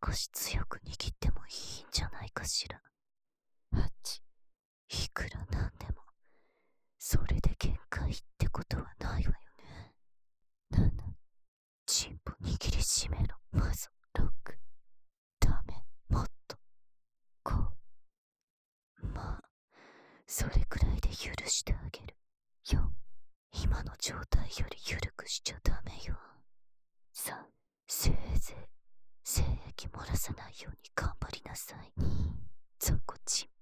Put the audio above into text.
少し強く握ってもいいんじゃないかしら。8、いくらなんでも、それで限界ってことはないわよね。7、チンポ握りしめろ。まず、6、ダメ、もっと。5、まあ、それくらいで許してあげる。4、今の状態より緩くしちゃダメよ。3、せいぜい精液漏らさないように頑張りなさい。2、雑魚チン